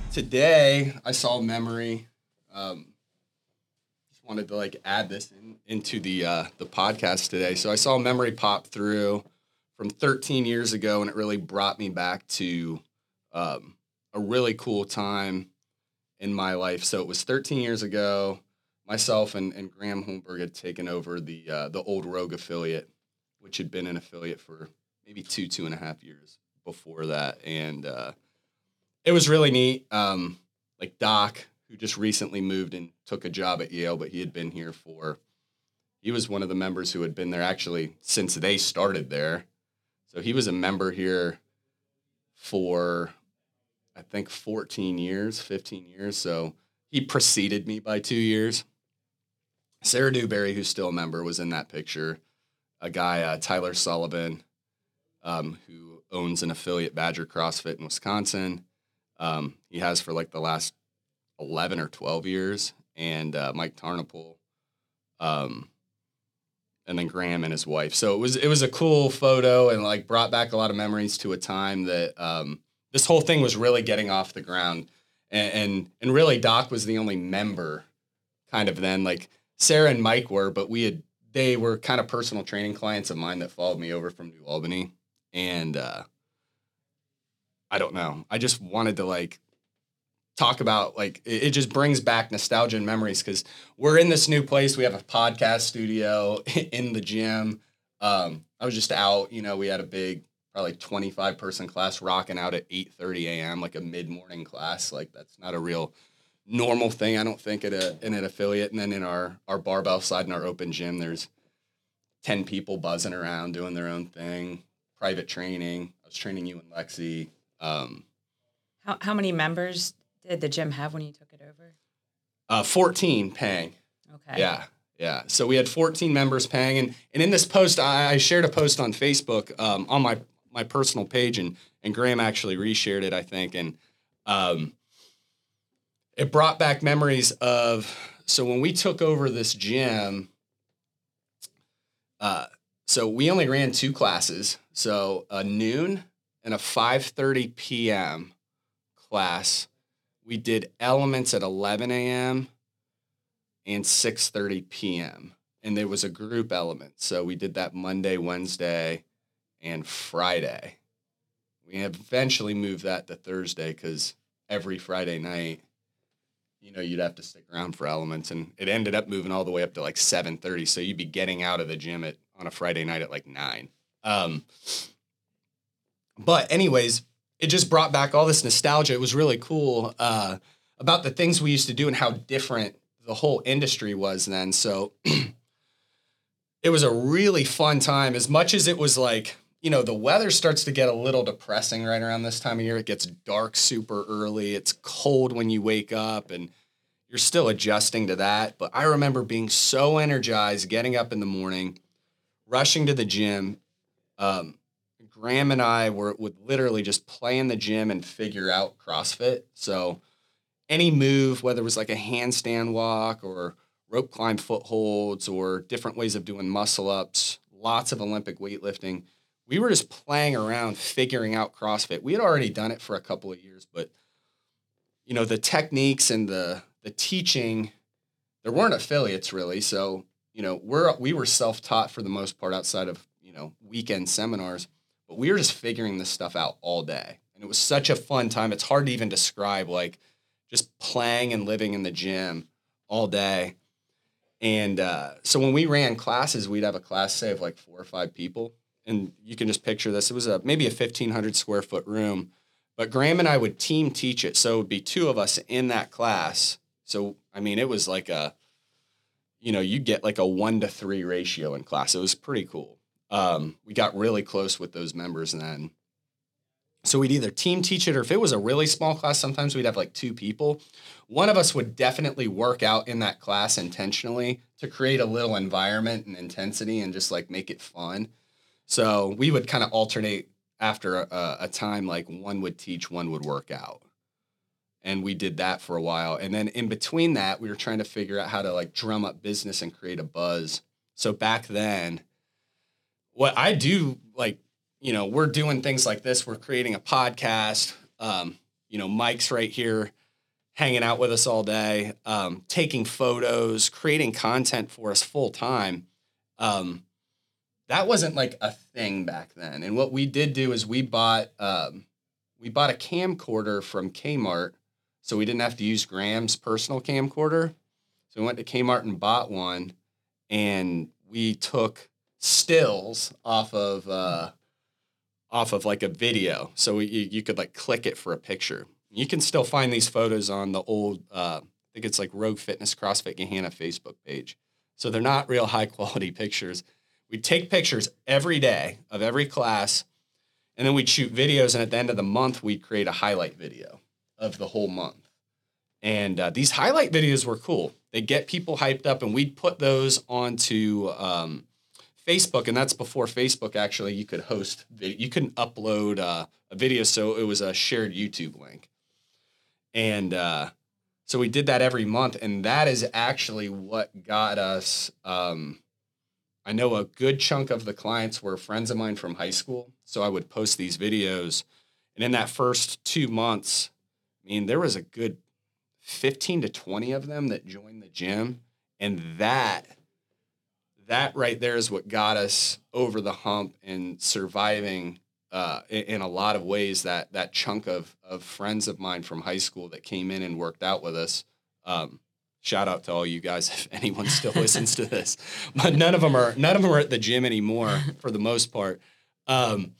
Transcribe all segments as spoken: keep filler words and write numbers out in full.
today I saw Memory. Um, just wanted to like add this in, into the uh, the podcast today. So I saw Memory pop through from thirteen years ago, and it really brought me back to um, a really cool time in my life. So it was thirteen years ago. Myself and, and Graham Holmberg had taken over the uh, the old Rogue affiliate, which had been an affiliate for maybe two, two and a half years before that. And uh, it was really neat. Um, like Doc, who just recently moved and took a job at Yale, but he had been here for, he was one of the members who had been there actually since they started there. So he was a member here for, I think, fourteen years, fifteen years. So he preceded me by two years. Sarah Dewberry, who's still a member, was in that picture. A guy, uh, Tyler Sullivan, um, who owns an affiliate, Badger CrossFit in Wisconsin. Um, he has for like the last eleven or twelve years. And uh, Mike Tarnopol, um, and then Graham and his wife. So it was it was a cool photo and like brought back a lot of memories to a time that um, this whole thing was really getting off the ground. And, and and really Doc was the only member kind of then. Like Sarah and Mike were, but we had they were kind of personal training clients of mine that followed me over from New Albany. And uh, I don't know. I just wanted to like talk about like it, it just brings back nostalgia and memories because we're in this new place. We have a podcast studio in the gym. Um, I was just out, you know, we had a big, probably twenty-five person class rocking out at eight thirty a.m., like a mid-morning class. Like that's not a real normal thing, I don't think, at a in an affiliate. And then in our our barbell side in our open gym, there's ten people buzzing around doing their own thing, private training. I was training you and Lexi. Um, how how many members did the gym have when you took it over? Uh, fourteen paying. Okay. Yeah, yeah. So we had fourteen members paying, and and in this post, I, I shared a post on Facebook um, on my my personal page, and and Graham actually reshared it, I think, and um, it brought back memories of, so when we took over this gym, uh, so we only ran two classes, so a noon and a five thirty p.m. class. We did elements at eleven a.m. and six thirty p.m. And there was a group element. So we did that Monday, Wednesday, and Friday. We eventually moved that to Thursday because every Friday night, you know, you'd have to stick around for elements. And it ended up moving all the way up to like seven thirty. So you'd be getting out of the gym at on a Friday night at like nine. Um, but anyways, it just brought back all this nostalgia. It was really cool uh, about the things we used to do and how different the whole industry was then. So it was a really fun time. As much as it was like, you know, the weather starts to get a little depressing right around this time of year. It gets dark super early. It's cold when you wake up and you're still adjusting to that. But I remember being so energized, getting up in the morning, rushing to the gym. Um, Graham and I were would literally just play in the gym and figure out CrossFit. So any move, whether it was like a handstand walk or rope climb footholds or different ways of doing muscle ups, lots of Olympic weightlifting, we were just playing around figuring out CrossFit. We had already done it for a couple of years, but you know, the techniques and the the teaching, there weren't affiliates really. So, you know, we're we were self-taught for the most part outside of, you know, weekend seminars. But we were just figuring this stuff out all day. And it was such a fun time. It's hard to even describe, like, just playing and living in the gym all day. And uh, so when we ran classes, we'd have a class, say, of like four or five people. And you can just picture this. It was a maybe a fifteen hundred square foot room. But Graham and I would team teach it. So it would be two of us in that class. So, I mean, it was like a, you know, you get like a one to three ratio in class. It was pretty cool. Um, we got really close with those members then. So we'd either team teach it, or if it was a really small class, sometimes we'd have like two people. One of us would definitely work out in that class intentionally to create a little environment and intensity and just like make it fun. So we would kind of alternate after a, a time, like one would teach, one would work out. And we did that for a while. And then in between that, we were trying to figure out how to like drum up business and create a buzz. So back then, what I do, like, you know, we're doing things like this. We're creating a podcast. Um, you know, Mike's right here hanging out with us all day, um, taking photos, creating content for us full time. Um, that wasn't like a thing back then. And what we did do is we bought um, we bought a camcorder from Kmart, so we didn't have to use Graham's personal camcorder. So we went to Kmart and bought one, and we took stills off of uh, off of like a video. So we, you, you could like click it for a picture. You can still find these photos on the old, uh, I think it's like Rogue Fitness CrossFit Gahanna Facebook page. So they're not real high quality pictures. We'd take pictures every day of every class, and then we'd shoot videos. And at the end of the month, we'd create a highlight video of the whole month. And uh, these highlight videos were cool. They get people hyped up, and we'd put those onto um, Facebook. And that's before Facebook actually, you could host, you couldn't upload uh, a video. So it was a shared YouTube link. And uh, so we did that every month, and that is actually what got us. Um, I know a good chunk of the clients were friends of mine from high school, so I would post these videos. And in that first two months, I mean, there was a good fifteen to twenty of them that joined the gym, and that that right there is what got us over the hump and surviving. Uh, in, in a lot of ways, that that chunk of of friends of mine from high school that came in and worked out with us. Um, shout out to all you guys if anyone still listens to this, but none of them are none of them are at the gym anymore for the most part. Um,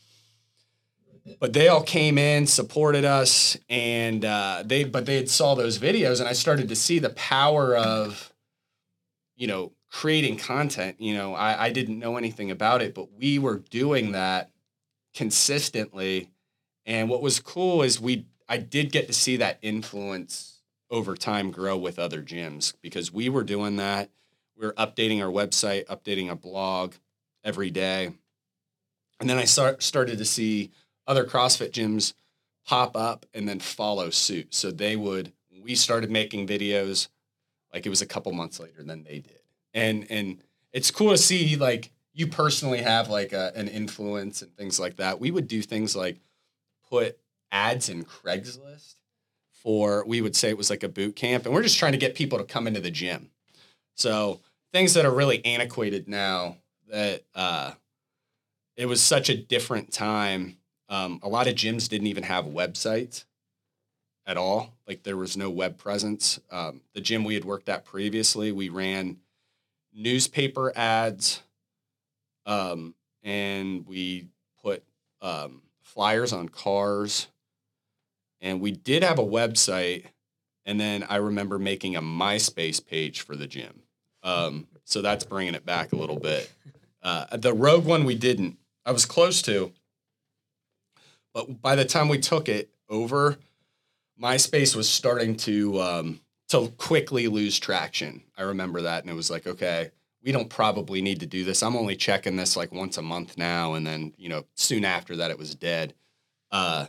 but they all came in, supported us, and uh, they but they had saw those videos, and I started to see the power of, you know, creating content. You know, I, I didn't know anything about it, but we were doing that consistently. And what was cool is we I did get to see that influence over time grow with other gyms, because we were doing that. We were updating our website, updating a blog every day. And then I start, started to see other CrossFit gyms pop up and then follow suit. So they would, we started making videos, like it was a couple months later than they did. And and it's cool to see, like, you personally have like a, an influence and things like that. We would do things like put ads in Craigslist for, we would say it was like a boot camp, and we're just trying to get people to come into the gym. So things that are really antiquated now, that uh, it was such a different time. Um, a lot of gyms didn't even have websites at all. Like there was no web presence. Um, the gym we had worked at previously, we ran newspaper ads, Um, and we put um, flyers on cars, and we did have a website. And then I remember making a MySpace page for the gym. Um, so that's bringing it back a little bit. Uh, the Rogue one we didn't. I was close to, but by the time we took it over, MySpace was starting to um, to quickly lose traction. I remember that, and it was like, okay, we don't probably need to do this. I'm only checking this like once a month now. And then, you know, soon after that, it was dead. Uh,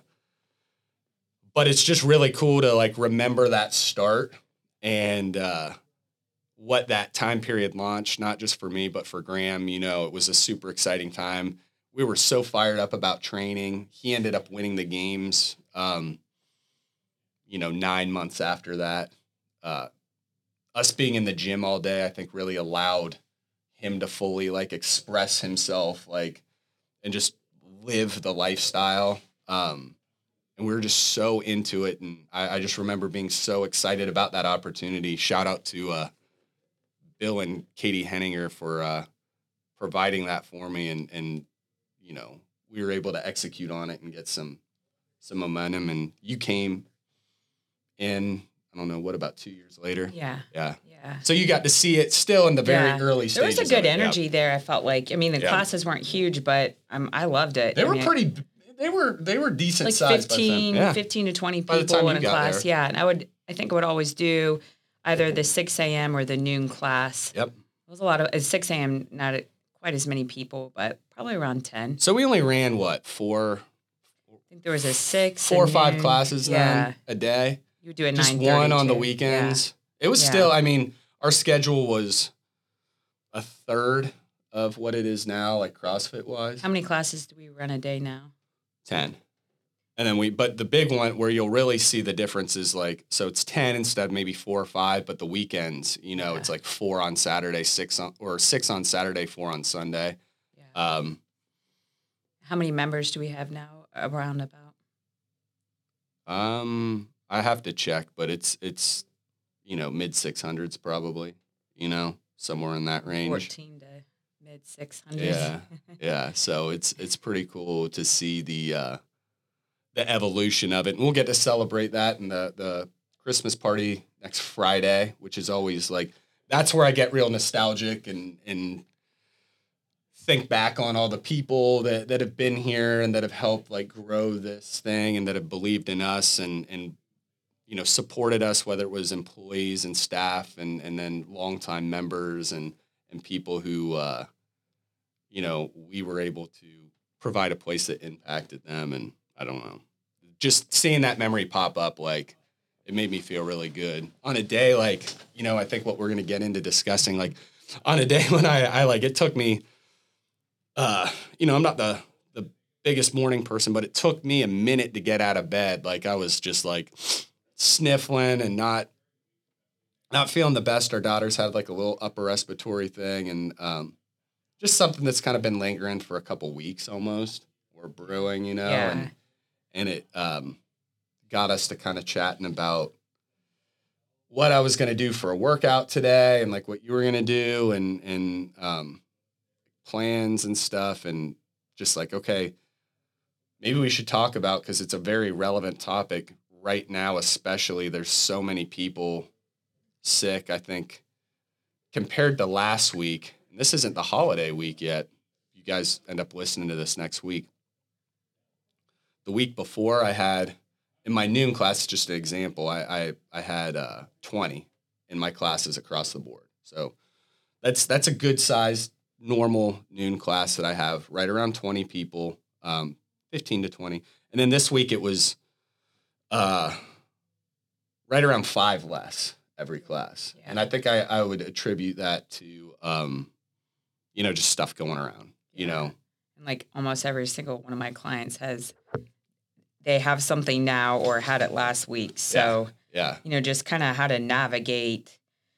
but it's just really cool to like remember that start and uh, what that time period launched, not just for me, but for Graham. You know, it was a super exciting time. We were so fired up about training. He ended up winning the games, um, you know, nine months after that. Uh, us being in the gym all day, I think really allowed him to fully like express himself, like, and just live the lifestyle. Um, and we were just so into it. And I, I just remember being so excited about that opportunity. Shout out to uh, Bill and Katie Henninger for uh, providing that for me. And, and, you know, we were able to execute on it and get some, some momentum. And you came in, I don't know, what, about two years later? Yeah. Yeah. Yeah. So you got to see it still in the very Yeah. early There stages. was a good of it. energy Yeah. there, I felt like. I mean, the Yeah. classes weren't huge, but um, I loved it. They I were mean, pretty, they were, they were decent like size. fifteen, by the time. Yeah. fifteen to twenty By the time people you in a got class. there. Yeah. And I would, I think I would always do either the six a.m. or the noon class. Yep. It was a lot of, at six a.m., not quite as many people, but probably around ten. So we only ran what, four, I think there was a six, four a or five noon. classes Yeah. then a day. You would do a Just nine thirty one on the too. weekends. It was Yeah. still, I mean, our schedule was a third of what it is now, like CrossFit wise. How many classes do we run a day now? ten. And then we, but the big one where you'll really see the difference is like, so it's ten instead of maybe four or five, but the weekends, you know, yeah. it's like four on Saturday, six on, or six on Saturday, four on Sunday. Yeah. Um, How many members do we have now around about? Um, I have to check, but it's, it's, you know, mid six hundreds probably, you know, somewhere in that range. fourteen to mid six hundreds. Yeah. Yeah. So it's, it's pretty cool to see the, uh, the evolution of it. And we'll get to celebrate that in the, the Christmas party next Friday, which is always like, that's where I get real nostalgic and, and think back on all the people that, that have been here and that have helped like grow this thing and that have believed in us and, and, you know, supported us, whether it was employees and staff and, and then longtime members and, and people who, uh, you know, we were able to provide a place that impacted them. And I don't know, just seeing that memory pop up, like it made me feel really good on a day. Like, you know, I think what we're going to get into discussing, like on a day when I, I like, it took me, uh, you know, I'm not the, the biggest morning person, but it took me a minute to get out of bed. Like I was just like sniffling and not, not feeling the best. Our daughters had like a little upper respiratory thing and, um, just something that's kind of been lingering for a couple weeks almost or brewing, you know, yeah. and, and it, um, got us to kind of chatting about what I was going to do for a workout today and like what you were going to do and, and, um, plans and stuff. And just like, okay, maybe we should talk about, cause it's a very relevant topic right now, especially there's so many people sick. I think compared to last week, and this isn't the holiday week yet. You guys end up listening to this next week. The week before I had in my noon class, just an example, I, I, I had uh, twenty in my classes across the board. So that's, that's a good sized normal noon class that I have, right around twenty people, um, fifteen to twenty. And then this week it was uh, right around five less every class. Yeah. And I think I, I would attribute that to, um, you know, just stuff going around, you yeah. know. And like almost every single one of my clients has, they have something now or had it last week. So, yeah, yeah. you know, just kind of how to navigate,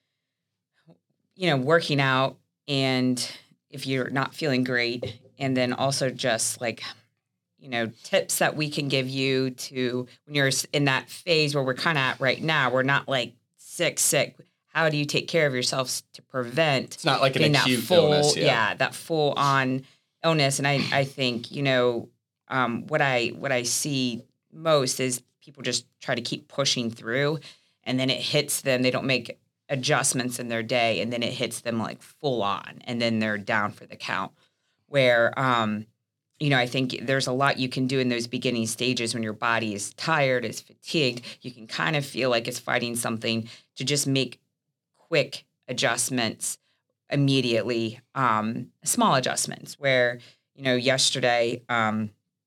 you know, working out and if you're not feeling great, and then also just like, you know, tips that we can give you to when you're in that phase where we're kind of at right now. We're not like sick, sick. How do you take care of yourself to prevent? It's not like an acute that full, illness. Yeah. yeah, that full on illness. And I, I think, you know, um, what I what I see most is people just try to keep pushing through, and then it hits them. They don't make adjustments in their day, and then it hits them like full on, and then they're down for the count. Where, um, you know, I think there's a lot you can do in those beginning stages when your body is tired, is fatigued. You can kind of feel like it's fighting something to just make quick adjustments immediately, um, small adjustments where, you know, yesterday um,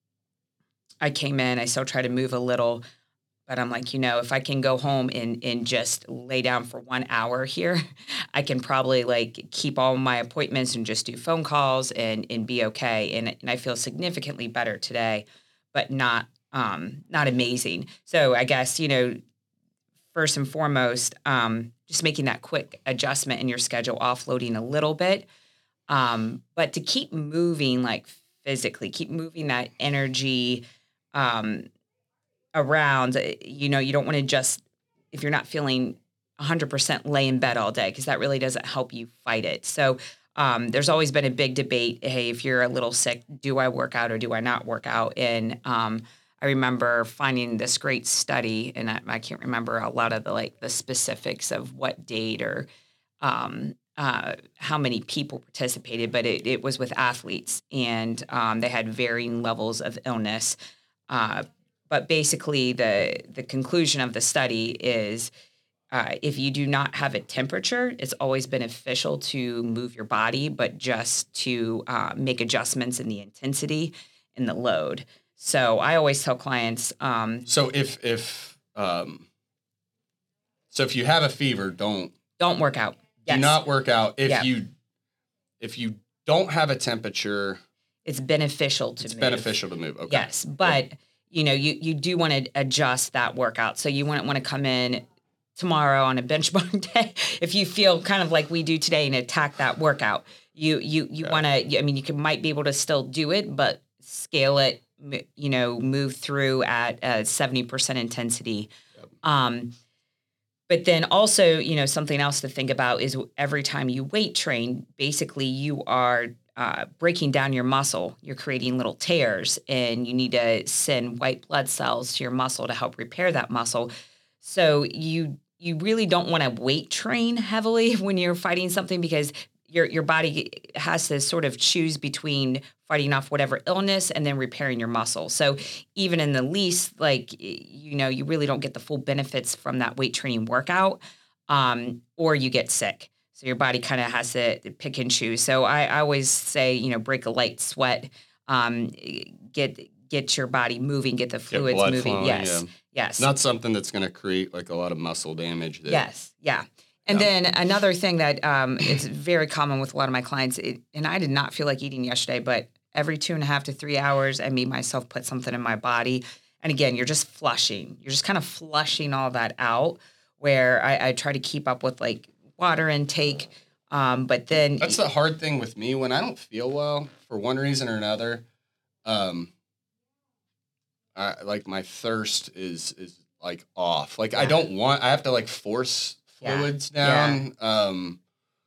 I came in, I still try to move a little, but I'm like, you know, if I can go home and, and just lay down for one hour here, I can probably like keep all my appointments and just do phone calls and, and be okay. And, and I feel significantly better today, but not, um, not amazing. So I guess, you know, first and foremost, um, just making that quick adjustment in your schedule, offloading a little bit, um, but to keep moving like physically, keep moving that energy, um, around, you know, you don't want to just, if you're not feeling one hundred percent lay in bed all day, because that really doesn't help you fight it. So um, there's always been a big debate, hey, if you're a little sick, do I work out or do I not work out? And um, I remember finding this great study, and I, I can't remember a lot of the like the specifics of what date or um, uh, how many people participated, but it, it was with athletes, and um, they had varying levels of illness. Uh, But basically, the the conclusion of the study is uh, if you do not have a temperature, it's always beneficial to move your body, but just to uh, make adjustments in the intensity and the load. So I always tell clients. Um, so if if um, so if you have a fever, don't don't work out. Do yes. not work out. If yeah. you if you don't have a temperature, it's beneficial to it's move. beneficial to move. Okay. Yes, but. Cool. you know, you, you do want to adjust that workout. So you wouldn't want to come in tomorrow on a benchmark day if you feel kind of like we do today and attack that workout. You you you Yeah. want to, I mean, you can, might be able to still do it, but scale it, m- you know, move through at uh, seventy percent intensity. Yep. Um, but then also, you know, something else to think about is every time you weight train, basically you are uh, breaking down your muscle. You're creating little tears, and you need to send white blood cells to your muscle to help repair that muscle. So you you really don't want to weight train heavily when you're fighting something, because your your body has to sort of choose between fighting off whatever illness and then repairing your muscle. So even in the least, like, you know, you really don't get the full benefits from that weight training workout, um, or you get sick. So your body kind of has to pick and choose. So I, I always say, you know, break a light sweat, um, get get your body moving, get the Get fluids blood moving. flowing, Yes, yeah. yes. Not something that's going to create like a lot of muscle damage. That, Yes, yeah. And Yeah. then another thing that um, it's very common with a lot of my clients, it, and I did not feel like eating yesterday, but every two and a half to three hours, I made myself put something in my body. And again, you're just flushing. You're just kind of flushing all that out, where I, I try to keep up with like water intake. Um, but then That's the hard thing with me when I don't feel well for one reason or another. Um, I, like my thirst is is like off. Like I Yeah. don't want. I have to like force Yeah. fluids down. Um,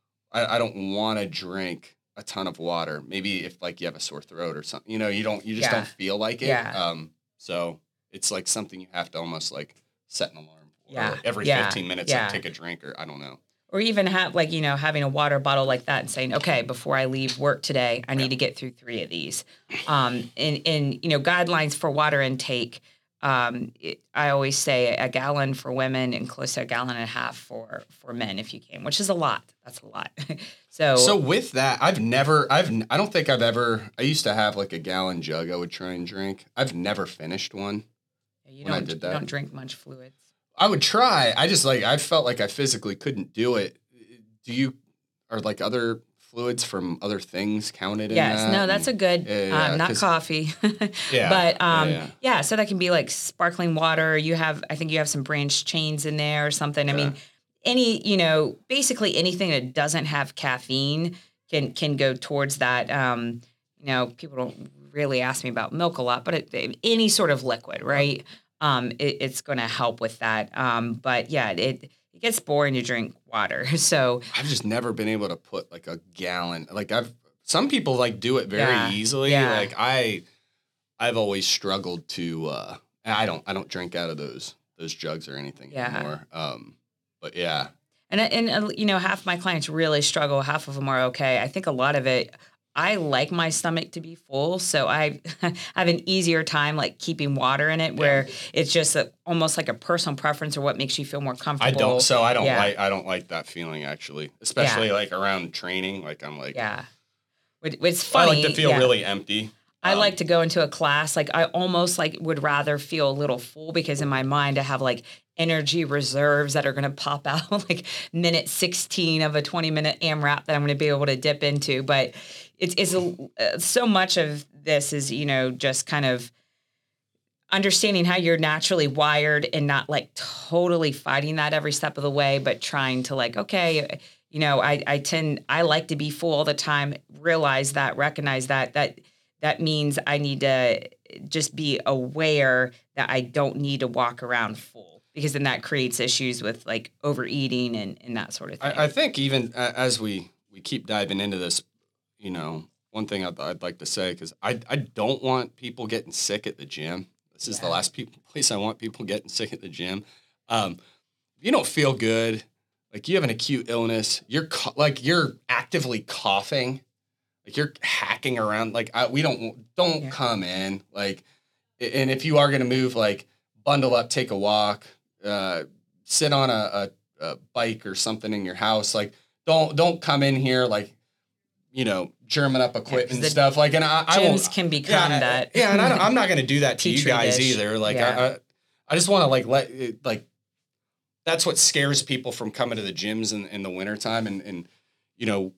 I, I don't want to drink a ton of water. Maybe if like you have a sore throat or something, you know, you don't. You just Yeah. don't feel like it. Yeah. Um, so it's like something you have to almost like set an alarm for. Yeah. Or every Yeah. fifteen minutes, Yeah. like take a drink, or I don't know. Or even have like, you know, having a water bottle like that and saying, okay, before I leave work today, I need to get through three of these. Um, and, and, you know, guidelines for water intake. Um, it, I always say a gallon for women and close to a gallon and a half for, for men, if you can, which is a lot. That's a lot. so, So with that, I've never, I've, I don't think I've ever, I used to have like a gallon jug I would try and drink. I've never finished one. you when I don't, did you that. don't drink much fluids. I would try. I just like, I felt like I physically couldn't do it. Do you, are like other fluids from other things counted in Yes, that? no, that's a And- good, Yeah, yeah, um, not 'cause- coffee, Yeah, but um, yeah, yeah, yeah. so that can be like sparkling water. You have, I think you have some branched chains in there or something. I mean, Yeah. any, you know, basically anything that doesn't have caffeine can can go towards that. Um, you know, people don't really ask me about milk a lot, but it, any sort of liquid, right? Um, it, it's going to help with that. Um, but yeah, it it gets boring to drink water, so. I've just never been able to put like a gallon. Like I've, some people like do it very Yeah, easily. yeah. Like I, I've always struggled to, uh, and I don't, I don't drink out of those, those jugs or anything Yeah. anymore. Um, but yeah, And, and uh, you know, half my clients really struggle. Half of them are okay. I think a lot of it, I like my stomach to be full. So I have an easier time like keeping water in it, where it's just a, almost like a personal preference or what makes you feel more I comfortable. don't, so I don't Yeah. like, I don't like that feeling actually, especially like around training. Like I'm like, Yeah. It, it's I funny. like to feel yeah. really empty. I Um, like to go into a class, like I almost like would rather feel a little full, because in my mind I have like energy reserves that are going to pop out like minute sixteen of a twenty minute AMRAP that I'm going to be able to dip into. But it's, it's a, uh, so much of this is, you know, just kind of understanding how you're naturally wired and not like totally fighting that every step of the way, but trying to like, okay, you know, I, I tend, I like to be full all the time, realize that, recognize that, that, that means I need to just be aware that I don't need to walk around full, because then that creates issues with like overeating and, and that sort of thing. I, I think even uh, as we, we keep diving into this, you know, one thing I'd, I'd like to say, because I, I don't want people getting sick at the gym. This is the Yeah. last people, place I want people getting sick at the gym. Um, if you don't feel good, like you have an acute illness, you're co- like you're actively coughing, like you're hacking around. Like I, we don't don't Yeah. come in. Like, and if you are gonna move, like bundle up, take a walk, uh, sit on a, a, a bike or something in your house. Like don't don't come in here like, you know, German up equipment the and stuff. Like, and I, I won't. Gyms can become yeah, that. Yeah, and I don't, I'm not going to do that to you Petri guys dish. either. Like, Yeah. I, I, I just want to like let it, like that's what scares people from coming to the gyms in, in the wintertime. And and you know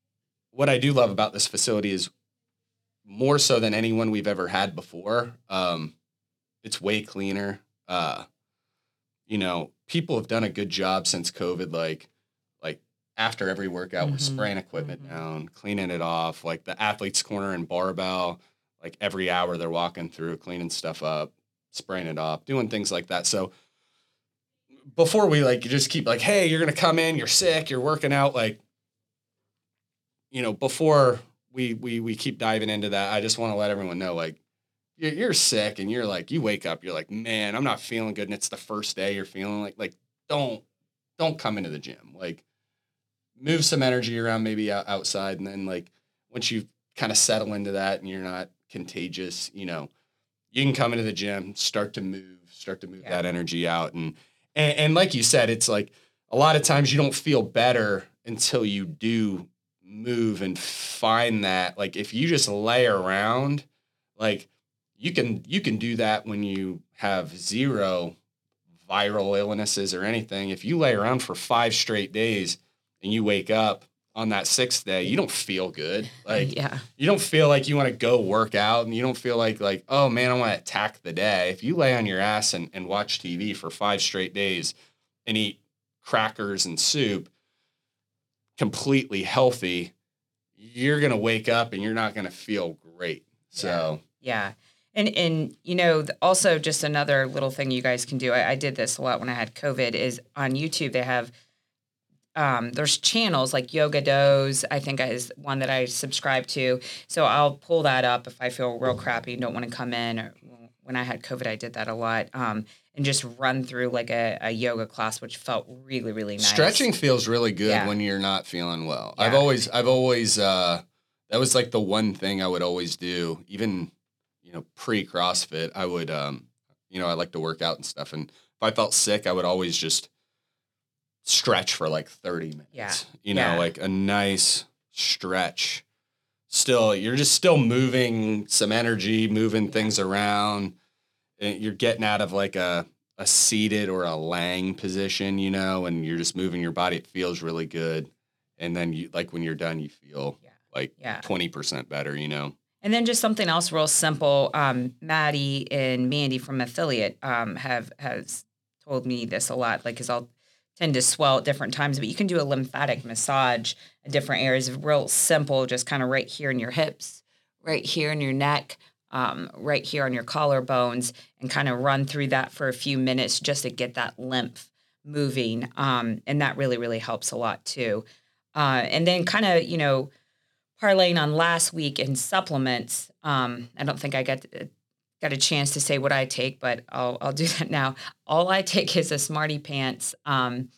what I do love about this facility is more so than anyone we've ever had before. Um, it's way cleaner. Uh, you know, people have done a good job since COVID, like, like after every workout, Mm-hmm. we're spraying equipment mm-hmm. down, cleaning it off, like the athlete's corner and barbell, like every hour they're walking through, cleaning stuff up, spraying it off, doing things like that. So before we like just keep like, hey, you're going to come in, you're sick, you're working out, like, you know, before we, we, we keep diving into that, I just want to let everyone know, like, you're, you're sick and you're like, you wake up, you're like, man, I'm not feeling good. And it's the first day you're feeling like, like, don't, don't come into the gym. Like, move some energy around maybe out, outside. And then like, once you kind of settle into that and you're not contagious, you know, you can come into the gym, start to move, start to move yeah. that energy out. And, and, and like you said, it's like a lot of times you don't feel better until you do move and find that. Like, if you just lay around, like, you can, you can do that when you have zero viral illnesses or anything. If you lay around for five straight days and you wake up on that sixth day, you don't feel good. Like, yeah. you don't feel like you want to go work out, and you don't feel like, like, oh man, I want to attack the day. If you lay on your ass and, and watch T V for five straight days and eat crackers and soup completely healthy, you're going to wake up and you're not going to feel great. So, yeah. yeah. And, and, you know, also just another little thing you guys can do. I, I did this a lot when I had COVID is on YouTube. They have, um, there's channels like Yoga Doze, I think is one that I subscribe to. So I'll pull that up if I feel real crappy and don't want to come in. Or when I had COVID, I did that a lot. Um, and just run through like a, a yoga class, which felt really, really nice. Stretching feels really good yeah. when you're not feeling well. Yeah. I've always, I've always, uh, that was like the one thing I would always do, even, you know, pre-CrossFit. I would, um, you know, I like to work out and stuff. And if I felt sick, I would always just stretch for like thirty minutes. Yeah. You know, yeah. like a nice stretch. Still, you're just still moving some energy, moving yeah. things around. And you're getting out of like a, a seated or a lying position, you know, and you're just moving your body. It feels really good. And then you, like when you're done, you feel yeah. like yeah. twenty percent better, you know? And then just something else real simple. Um, Maddie and Mandy from Affiliate um, have has told me this a lot, like, cause I'll tend to swell at different times, but you can do a lymphatic massage at different areas. Real simple, just kind of right here in your hips, right here in your neck, um, right here on your collarbones, and kind of run through that for a few minutes just to get that lymph moving. Um, and that really, really helps a lot too. Uh, and then kind of, you know, parlaying on last week in supplements. Um, I don't think I got got a chance to say what I take, but I'll I'll do that now. All I take is a Smarty Pants. Um,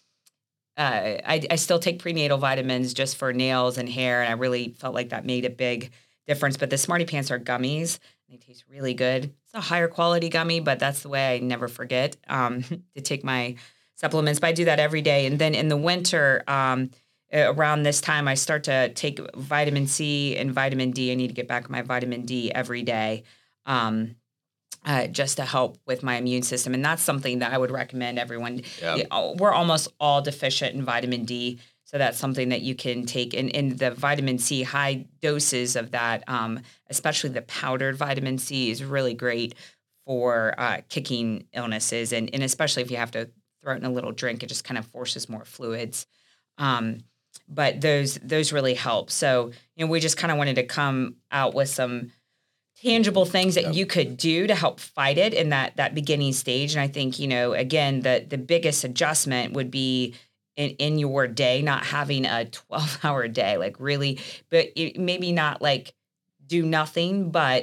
uh, I, I still take prenatal vitamins just for nails and hair, and I really felt like that made a big difference. But the Smarty Pants are gummies. They taste really good. It's a higher quality gummy, but that's the way I never forget um, to take my supplements. But I do that every day. And then in the winter, um, around this time, I start to take vitamin C and vitamin D. I need to get back my vitamin D every day um, uh, just to help with my immune system. And that's something that I would recommend everyone. Yeah. We're almost all deficient in vitamin D. So that's something that you can take. And in the vitamin C, high doses of that, um, especially the powdered vitamin C, is really great for uh, kicking illnesses. And, and especially if you have to throw it in a little drink, it just kind of forces more fluids. Um, but those those really help. So, you know, we just kind of wanted to come out with some tangible things that yep. you could do to help fight it in that that beginning stage. And I think, you know, again, the the biggest adjustment would be in, in your day, not having a twelve hour day, like really, but it, maybe not like do nothing, but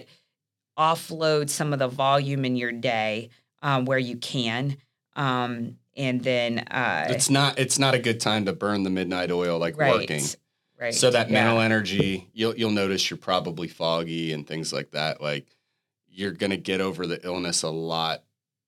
offload some of the volume in your day um, where you can. Um, and then uh, it's not it's not a good time to burn the midnight oil like right, working. Right. So that yeah. mental energy, you'll you'll notice you're probably foggy and things like that. Like you're gonna get over the illness a lot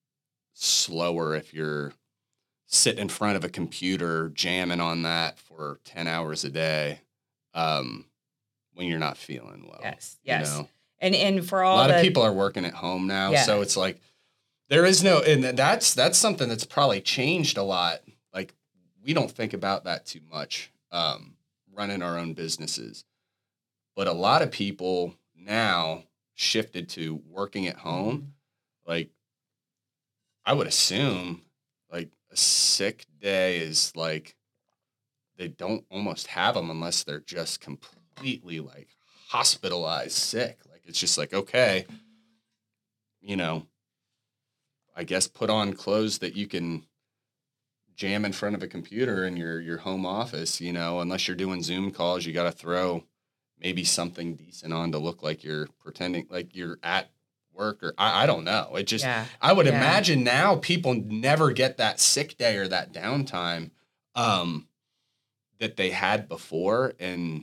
slower if you're sitting in front of a computer jamming on that for ten hours a day um, when you're not feeling well. Yes, yes. You know? And and for all a lot the, of people are working at home now, yeah. so it's like there is no, and that's that's something that's probably changed a lot. Like we don't think about that too much, um, running our own businesses, but a lot of people now shifted to working at home. Mm-hmm. Like I would assume like a sick day is like they don't almost have them unless they're just completely like hospitalized sick. Like it's just like, okay, you know, I guess put on clothes that you can jam in front of a computer in your, your home office, you know, unless you're doing Zoom calls, you got to throw maybe something decent on to look like you're pretending like you're at work or I, I don't know. It just, Yeah. I would Yeah. imagine now people never get that sick day or that downtime um, that they had before. And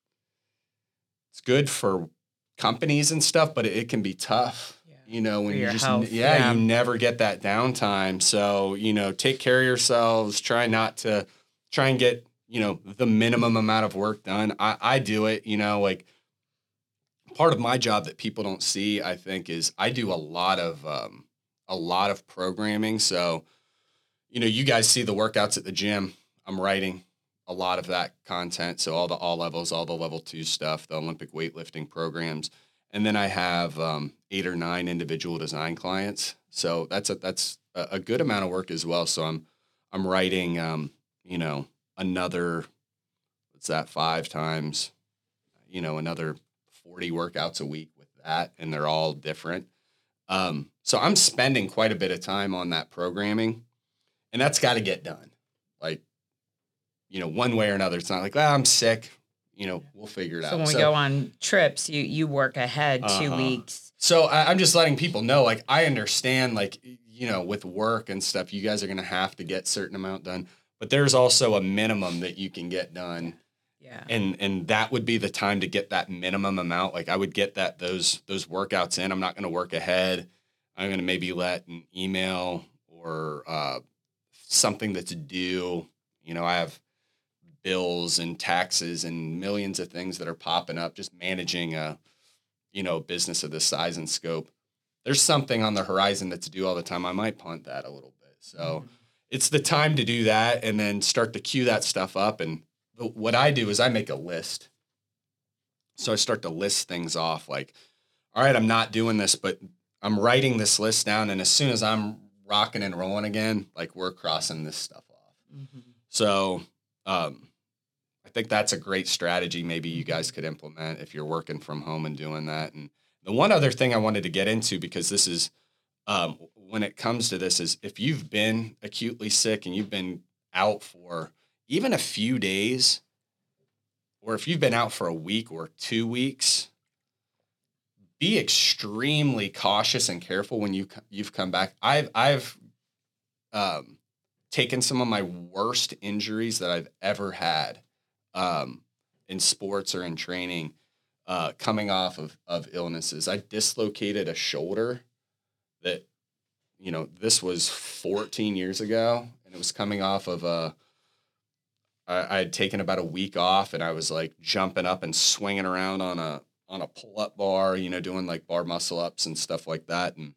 it's good for companies and stuff, but it, it can be tough. You know, when you just, health, yeah, yeah. you never get that downtime. So, you know, take care of yourselves. Try not to try and get, you know, the minimum amount of work done. I, I do it, you know, like part of my job that people don't see, I think, is I do a lot of, um, a lot of programming. So, you know, you guys see the workouts at the gym. I'm writing a lot of that content. So all the all levels, all the level two stuff, the Olympic weightlifting programs. And then I have um, eight or nine individual design clients. So that's a, that's a, a good amount of work as well. So I'm, I'm writing, um, you know, another, what's that, five times, you know, another forty workouts a week with that. And they're all different. Um, so I'm spending quite a bit of time on that programming, and that's got to get done. Like, you know, one way or another. It's not like, well, I'm sick. You know, we'll figure it so out. When so when we go on trips, you you work ahead two uh-huh. weeks. So I, I'm just letting people know, like, I understand, like, you know, with work and stuff, you guys are going to have to get certain amount done, but there's also a minimum that you can get done. Yeah. And, and that would be the time to get that minimum amount. Like I would get that, those, those workouts in. I'm not going to work ahead. I'm going to maybe let an email or uh, something that's due. You know, I have bills and taxes and millions of things that are popping up, just managing a, you know, business of this size and scope. There's something on the horizon that's due all the time. I might punt that a little bit. So mm-hmm. It's the time to do that and then start to queue that stuff up. And what I do is I make a list. So I start to list things off like, all right, I'm not doing this, but I'm writing this list down. And as soon as I'm rocking and rolling again, like we're crossing this stuff off. Mm-hmm. So, um, I think that's a great strategy maybe you guys could implement if you're working from home and doing that. And the one other thing I wanted to get into, because this is, um, when it comes to this, is if you've been acutely sick and you've been out for even a few days, or if you've been out for a week or two weeks, be extremely cautious and careful when you, you've come back. I've, I've, um, taken some of my worst injuries that I've ever had um, in sports or in training, uh, coming off of, of illnesses. I dislocated a shoulder that, you know, this was fourteen years ago, and it was coming off of a, I, I had taken about a week off, and I was like jumping up and swinging around on a, on a pull-up bar, you know, doing like bar muscle ups and stuff like that. And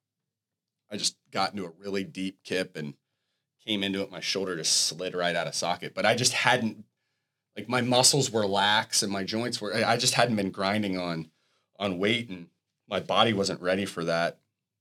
I just got into a really deep kip and came into it. My shoulder just slid right out of socket, but I just hadn't, like my muscles were lax and my joints were, I just hadn't been grinding on, on weight, and my body wasn't ready for that.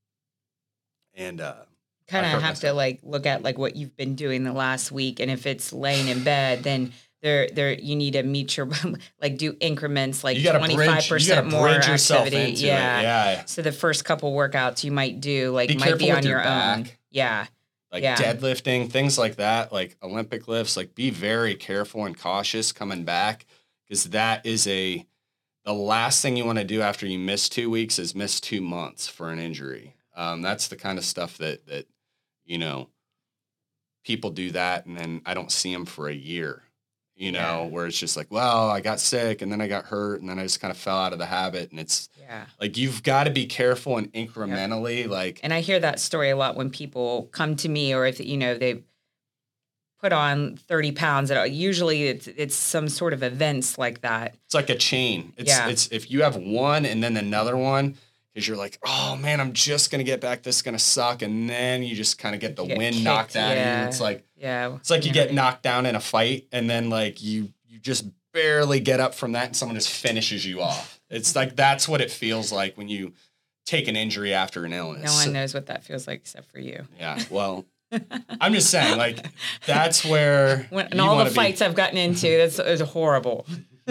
And, uh, kind of have myself. to like look at like what you've been doing the last week. And if it's laying in bed, then there, there, you need to meet your, like do increments, like twenty-five percent more activity. Yeah. It. Yeah. So the first couple workouts you might do, like be might be on your, your own. Yeah. Like yeah. deadlifting, things like that, like Olympic lifts, like be very careful and cautious coming back, because that is a, the last thing you want to do after you miss two weeks is miss two months for an injury. Um, that's the kind of stuff that, that, you know, people do that and then I don't see them for a year, you know, yeah. where it's just like, well, I got sick and then I got hurt and then I just kind of fell out of the habit. And it's yeah. like, you've got to be careful and incrementally yep. like. And I hear that story a lot when people come to me, or if, you know, they put on thirty pounds, usually it's, it's some sort of events like that. It's like a chain. It's, yeah. it's, if you have one and then another one, because you're like, oh man, I'm just gonna get back. This is gonna suck, and then you just kind of get the get wind kicked, knocked out yeah. of you. It's like, yeah, it's like you get knocked down in a fight, and then like you you just barely get up from that, and someone just finishes you off. It's like that's what it feels like when you take an injury after an illness. No one knows what that feels like except for you. Yeah, well, I'm just saying, like, that's where when, and all the fights be. I've gotten into, that's is horrible.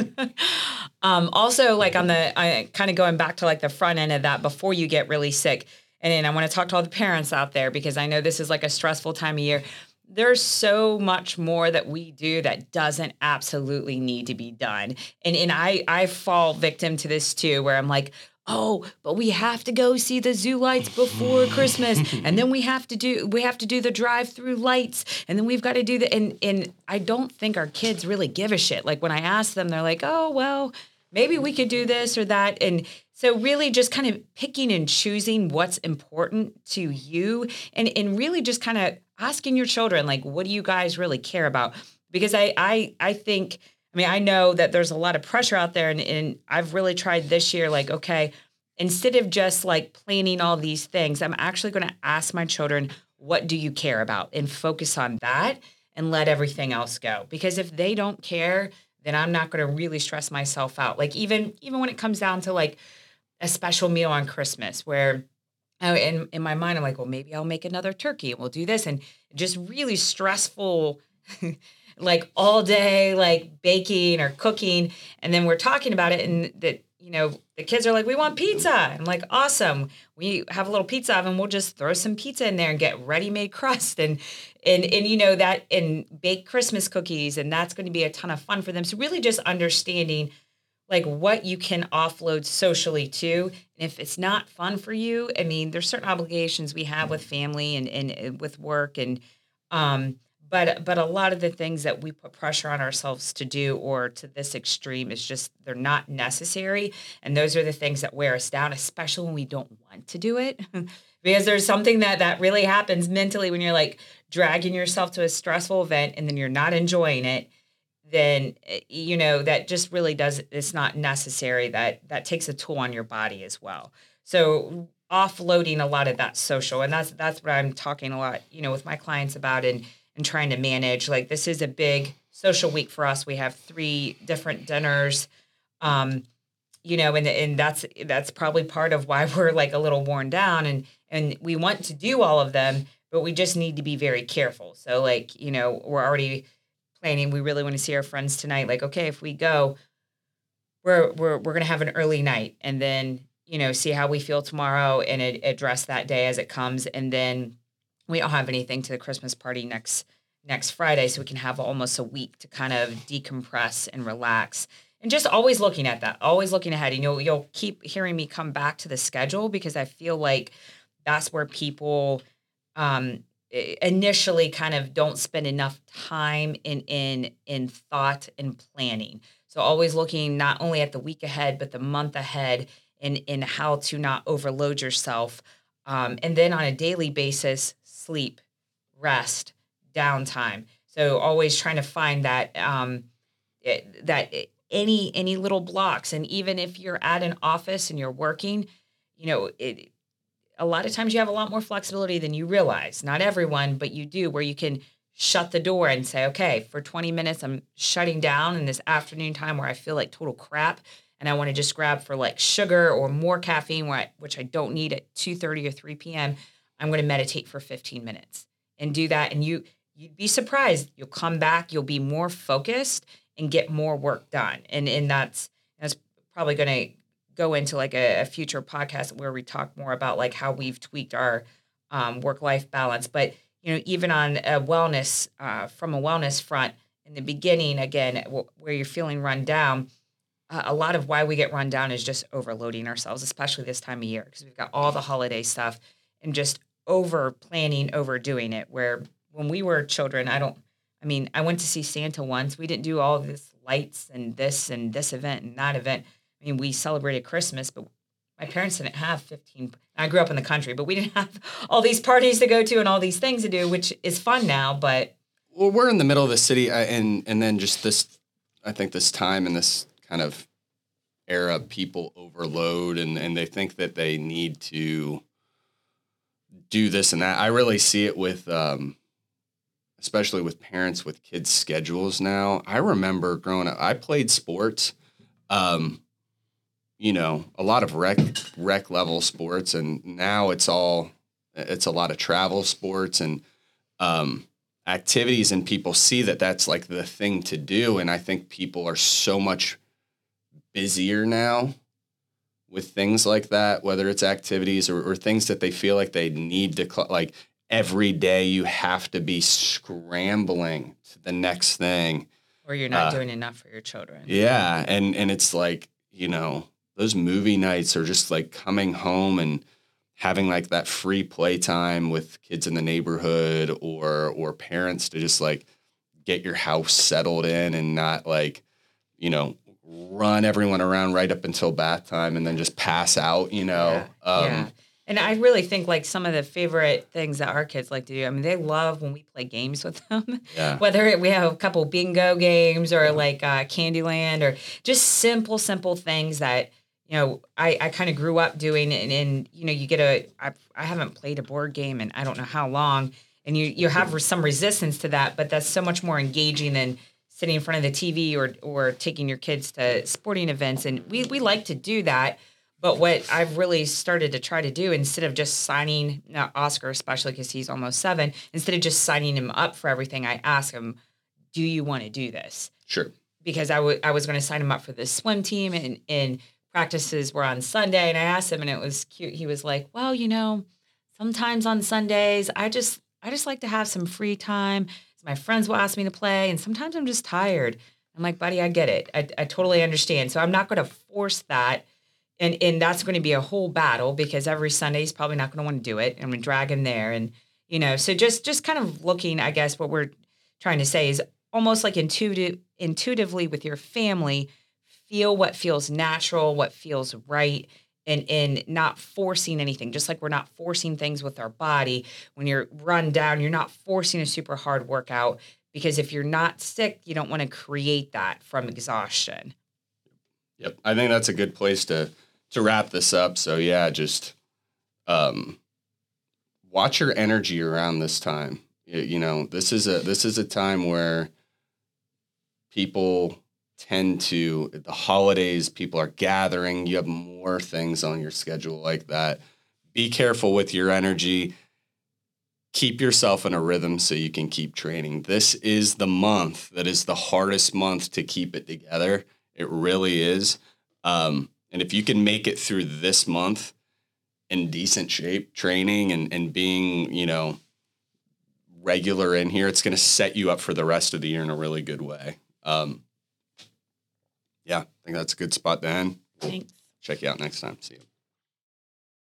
um, also, like on the, I kind of going back to like the front end of that before you get really sick. And then I want to talk to all the parents out there because I know this is like a stressful time of year. There's so much more that we do that doesn't absolutely need to be done. And and I, I fall victim to this too, where I'm like, oh, but we have to go see the zoo lights before Christmas. And then we have to do we have to do the drive-through lights. And then we've got to do the and and I don't think our kids really give a shit. Like when I ask them, they're like, oh, well, maybe we could do this or that. And so really just kind of picking and choosing what's important to you and, and really just kind of asking your children, like, what do you guys really care about? Because I I I think, I mean, I know that there's a lot of pressure out there and, and I've really tried this year, like, okay, instead of just like planning all these things, I'm actually going to ask my children, what do you care about? And focus on that and let everything else go. Because if they don't care, then I'm not going to really stress myself out. Like even even when it comes down to like a special meal on Christmas where I, in, in my mind, I'm like, well, maybe I'll make another turkey and we'll do this. And just really stressful, like all day, like baking or cooking. And then we're talking about it and that, you know, the kids are like, we want pizza. I'm like, awesome. We have a little pizza oven. We'll just throw some pizza in there and get ready-made crust and, and, and, you know, that and bake Christmas cookies. And that's going to be a ton of fun for them. So really just understanding like what you can offload socially too. And if it's not fun for you, I mean, there's certain obligations we have with family and, and with work. And, um, but, but a lot of the things that we put pressure on ourselves to do or to this extreme is just, they're not necessary. And those are the things that wear us down, especially when we don't want to do it. Because there's something that, that really happens mentally when you're like dragging yourself to a stressful event and then you're not enjoying it. Then, you know, that just really does, it's not necessary. That that takes a toll on your body as well. So offloading a lot of that social, and that's that's what I'm talking a lot, you know, with my clients about and, and trying to manage. Like this is a big social week for us. We have three different dinners, um, you know, and and that's that's probably part of why we're like a little worn down and and we want to do all of them, but we just need to be very careful. So like, you know, we're already planning. We really want to see our friends tonight. Like, okay, if we go, we're we're we're gonna have an early night, and then you know see how we feel tomorrow, and it, address that day as it comes, and then we don't have anything to the Christmas party next next Friday, so we can have almost a week to kind of decompress and relax, and just always looking at that, always looking ahead. And you'll you'll keep hearing me come back to the schedule because I feel like that's where people. Um, initially kind of don't spend enough time in in in thought and planning. So always looking not only at the week ahead, but the month ahead in, in how to not overload yourself. Um, and then on a daily basis, sleep, rest, downtime. So always trying to find that um, it, that it, any any little blocks. And even if you're at an office and you're working, you know, it a lot of times you have a lot more flexibility than you realize. Not everyone, but you do, where you can shut the door and say, okay, for twenty minutes, I'm shutting down in this afternoon time where I feel like total crap. And I want to just grab for like sugar or more caffeine, where I, which I don't need at two thirty or three p.m. I'm going to meditate for fifteen minutes and do that. And you, you'd be surprised. You'll come back, you'll be more focused and get more work done. And, and that's, that's probably going to go into like a, a future podcast where we talk more about like how we've tweaked our um, work-life balance. But, you know, even on a wellness, uh, from a wellness front in the beginning, again, w- where you're feeling run down, uh, a lot of why we get run down is just overloading ourselves, especially this time of year, because we've got all the holiday stuff and just over planning, overdoing it. Where when we were children, I don't, I mean, I went to see Santa once. We didn't do all of this lights and this and this event and that event. I mean, we celebrated Christmas, but my parents didn't have fifteen. I grew up in the country, but we didn't have all these parties to go to and all these things to do, which is fun now. But well, we're in the middle of the city, uh, and and then just this, I think this time and this kind of era, people overload and, and they think that they need to do this and that. I really see it with, um, especially with parents with kids' schedules now. I remember growing up, I played sports. Um, you know, a lot of rec rec level sports, and now it's all it's a lot of travel sports and um, activities, and people see that that's like the thing to do. And I think people are so much busier now with things like that, whether it's activities or, or things that they feel like they need to cl- like every day you have to be scrambling to the next thing. Or you're not uh, doing enough for your children. Yeah. And, and it's like, you know, those movie nights are just like coming home and having like that free playtime with kids in the neighborhood or, or parents to just like get your house settled in and not like, you know, run everyone around right up until bath time and then just pass out, you know? Yeah. Um, yeah. And I really think like some of the favorite things that our kids like to do, I mean, they love when we play games with them, Yeah. whether it, we have a couple bingo games or like uh, Candyland or just simple, simple things that, you know, I, I kind of grew up doing. And, and, you know, you get a, I, I haven't played a board game in I don't know how long. And you, you have some resistance to that, but that's so much more engaging than sitting in front of the T V or or taking your kids to sporting events. And we, we like to do that. But what I've really started to try to do, instead of just signing, now Oscar especially because he's almost seven, instead of just signing him up for everything, I ask him, do you want to do this? Sure. Because I, w- I was going to sign him up for the swim team and, and practices were on Sunday. And I asked him and it was cute. He was like, well, you know, sometimes on Sundays, I just I just like to have some free time. My friends will ask me to play, and sometimes I'm just tired. I'm like, buddy, I get it. I, I totally understand. So I'm not going to force that. And and that's going to be a whole battle because every Sunday he's probably not going to want to do it. I'm going to drag him there. And, you know, so just just kind of looking, I guess, what we're trying to say is almost like intuitive, intuitively with your family, feel what feels natural, what feels right. And, and not forcing anything, just like we're not forcing things with our body. When you're run down, you're not forcing a super hard workout because if you're not sick, you don't want to create that from exhaustion. Yep. I think that's a good place to, to wrap this up. So yeah, just um, watch your energy around this time. You, you know, this is a, this is a time where people tend to, the holidays, people are gathering, you have more things on your schedule like that. Be careful with your energy. Keep yourself in a rhythm so you can keep training. This is the month that is the hardest month to keep it together. It really is. Um, and if you can make it through this month in decent shape, training and, and being, you know, regular in here, it's going to set you up for the rest of the year in a really good way. Um, Yeah, I think that's a good spot to end. Thanks. Check you out next time. See you.